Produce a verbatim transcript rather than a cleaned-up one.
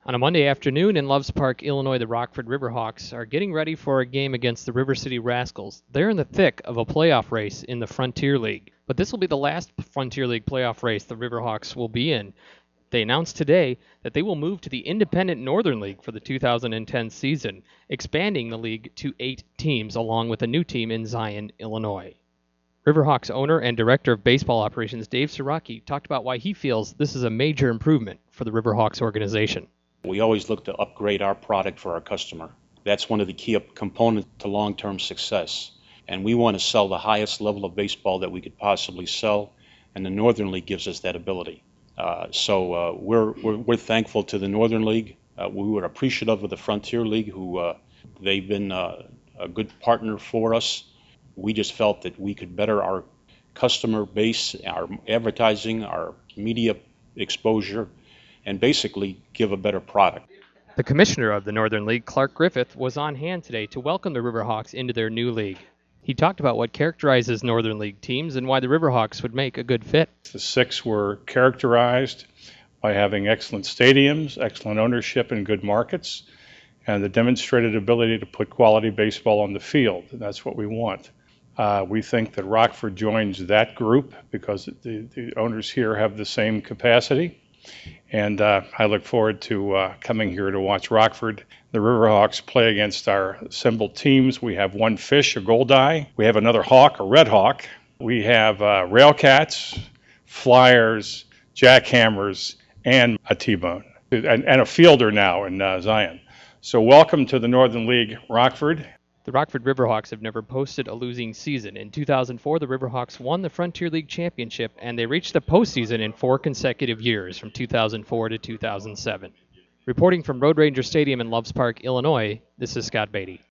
On a Monday afternoon in Loves Park, Illinois, the Rockford Riverhawks are getting ready for a game against the River City Rascals. They're in the thick of a playoff race in the Frontier League. But this will be the last Frontier League playoff race the Riverhawks will be in. They announced today that they will move to the Independent Northern League for the two thousand ten season, expanding the league to eight teams along with a new team in Zion, Illinois. Riverhawks owner and director of baseball operations Dave Siraki talked about why he feels this is a major improvement for the Riverhawks organization. We always look to upgrade our product for our customer. That's one of the key components to long-term success. And we want to sell the highest level of baseball that we could possibly sell, and the Northern League gives us that ability. Uh, so uh, we're, we're we're thankful to the Northern League. Uh, we were appreciative of the Frontier League, who uh, they've been uh, a good partner for us. We just felt that we could better our customer base, our advertising, our media exposure, and basically give a better product. The commissioner of the Northern League, Clark Griffith, was on hand today to welcome the Riverhawks into their new league. He talked about what characterizes Northern League teams and why the Riverhawks would make a good fit. The six were characterized by having excellent stadiums, excellent ownership in good markets, and the demonstrated ability to put quality baseball on the field. And that's what we want. Uh, we think that Rockford joins that group because the, the owners here have the same capacity. And uh, I look forward to uh, coming here to watch Rockford, the Riverhawks, play against our assembled teams. We have one fish, a goldeye. We have another hawk, a red hawk. We have uh, railcats, flyers, jackhammers, and a T-bone, and, and a fielder now in uh, Zion. So welcome to the Northern League, Rockford. The Rockford Riverhawks have never posted a losing season. In two thousand four, the Riverhawks won the Frontier League championship, and they reached the postseason in four consecutive years, from two thousand four to two thousand seven. Reporting from Road Ranger Stadium in Loves Park, Illinois, this is Scott Beatty.